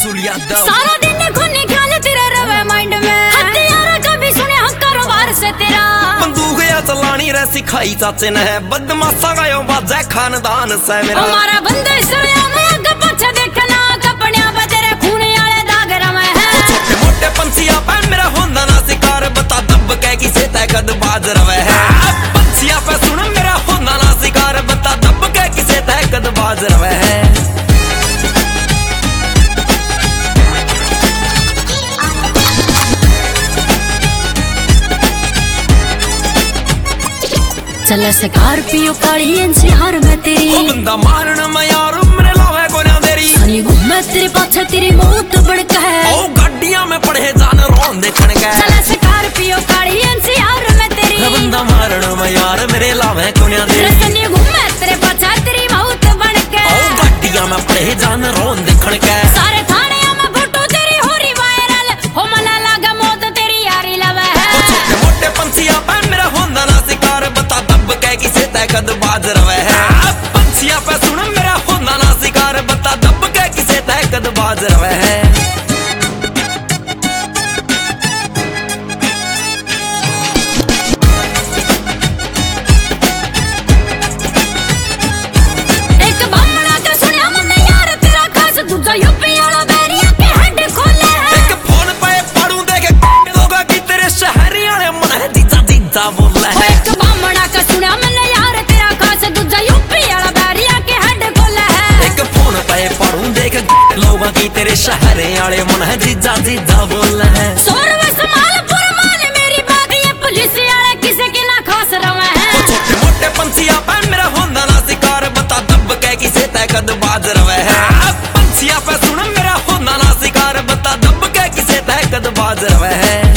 बुलबुल यादव। सारा दिन खूनी ख्याल तेरे रवे माइंड में, हथियारा कभी सुने हम कारोबार से तेरा। बंदूक या चलानी रे सिखाई चाचे ने, बदमाशा का यो बाजा खानदान से मेरा। हमारा बंदा सड़िया में आगे पीछे देखना, कपड़ियां पे तेरे खून वाले दाग रवे हैं। छोटे मोटे पंछिया पे मेरा होंदा ना शिकार, बता दब के किसे तय कद बाज रवे है। पंछिया पे सुन मेरा होंदा ना शिकार, बता दब के किसे तय कद बाज रवे है। चल स्कॉर्पियो काली एनसीआर में तेरी, ओ बंदा मारन में यार मेरे लावे कोन्या तेरी। सनी घूमे तेरे पाछे तेरी मौत बड़क है, ओ गड्डियां में पड़े जान रोन देखण के। चल स्कॉर्पियो काली एनसीआर में तेरी, ओ बंदा मारन में यार मेरे लावे कोन्या तेरी। सनी घूमे तेरे पाछे तेरी मौत बड़क है, ओ गड्डियां में पड़े जान रोन देखण के। सारे थाने में फोटो तेरी हो रही वायरल, हो मना लागा मौत तेरी यारी लवे है। छोटे मोटे पंछिया पे मेरा होंदा ना शिकार, बता दब के किसे तय कद बाज रवे है। पंछिया पे सुन मेरा होंदा ना शिकार, बता दब के किसे तय कद बाज रवे है। एक बामणा का सुनिया मुन्ने यार तेरा खास, दूजा यूपी वाला बैरिया के हड्डी खोले है। एक फोन पे पढ़ूं देखे लोगा की तेरे शहरी वाले मन है जीजा जीजा बोल है। एक बामणा का सुनिया मुन्ने यार तेरा खास, दूजा यूपी वाला बैरिया के हड्डी खोले है। एक फोन पे पढ़ूं देखे लोगा की तेरे शहरी वाले मन है जीजा जीजा बोल है। सोरवे समालपुर माल मेरी बात, ये पुलिस वाले किसे की ना खास रवे हैं। छोटे मोटे पंछिया पे मेरा होंदा ना शिकार, बता दब के किसे तय कद बाज रवे है। पंछिया पे सुन मेरा होंदा ना शिकार, बता दब के किसे तय कद बाज रवे है।